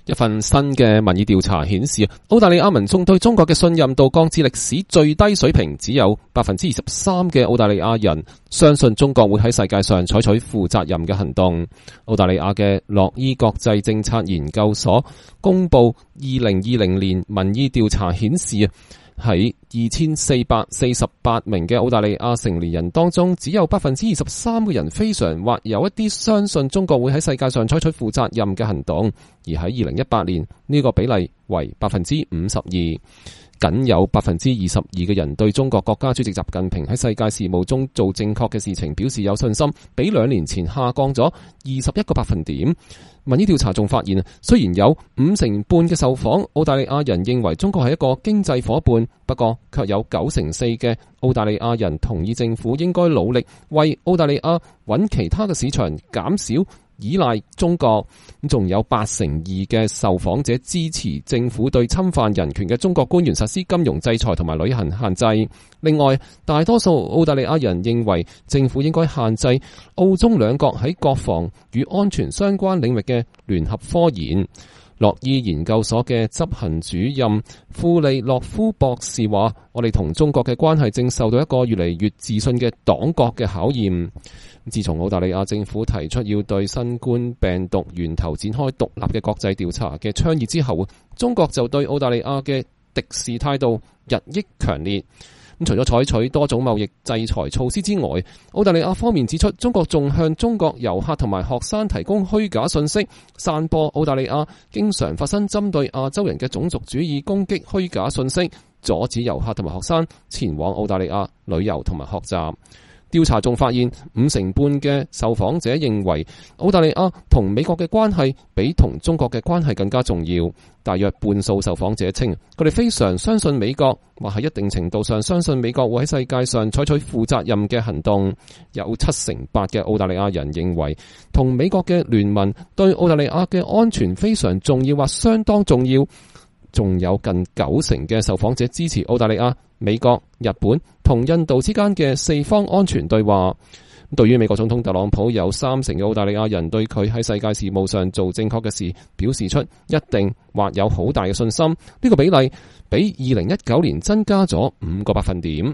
一份新嘅民意調查顯示，澳大利亞民眾對中國嘅信任度降至歷史最低水平，只有23%嘅澳大利亞人相信中國會喺世界上採取負責任嘅行動。澳大利亞嘅洛伊國際政策研究所公布2020年民意調查顯示，喺2448名嘅澳大利亞成年人當中，只有23%嘅人非常或有一啲相信中國會喺世界上採取負責任嘅行動，而喺2018年呢個比例為52%。僅有22%嘅人對中國國家主席習近平喺世界事務中做正確嘅事情表示有信心，比2年前下降咗21個百分點。民意調查仲發現，雖然有50%半嘅受訪澳大利亞人認為中國係一個經濟夥伴，不過卻有94%嘅澳大利亞人同意政府應該努力為澳大利亞揾其他嘅市場，減少依賴中國。仲有82%嘅受訪者支持政府對侵犯人權嘅中國官員實施金融制裁同埋旅行限制。另外，大多數澳大利亞人認為政府應該限制澳中兩國喺國防與安全相關領域嘅聯合科研。洛伊研究所嘅執行主任庫利洛夫博士話：我哋同中國嘅關係正受到一個越嚟越自信嘅黨國嘅考驗。自從澳大利亞政府提出要對新冠病毒源頭展開獨立嘅國際調查嘅倡議之後，中國就對澳大利亞嘅敵視態度日益強烈。除咗採取多種貿易制裁措施之外，澳大利亞方面指出，中國仲向中國遊客同埋學生提供虛假信息，散播澳大利亞經常發生針對亞洲人嘅種族主義攻擊虛假信息，阻止遊客同埋學生前往澳大利亞旅遊同埋學習。調查仲發現，50%半嘅受訪者認為澳大利亞同美國嘅關係比同中國嘅關係更加重要。大約半數受訪者稱，佢哋非常相信美國，或喺一定程度上相信美國會喺世界上採取負責任嘅行動。有78%嘅澳大利亞人認為，同美國嘅聯盟對澳大利亞嘅安全非常重要或相當重要。仲有近90%嘅受訪者支持澳大利亞、美國、日本同印度之間嘅4方安全對話。對於美國總統特朗普，有30%嘅澳大利亞人對佢喺世界事務上做正確嘅事表示出一定或有好大嘅信心。呢個比例比2019年增加咗5個百分點。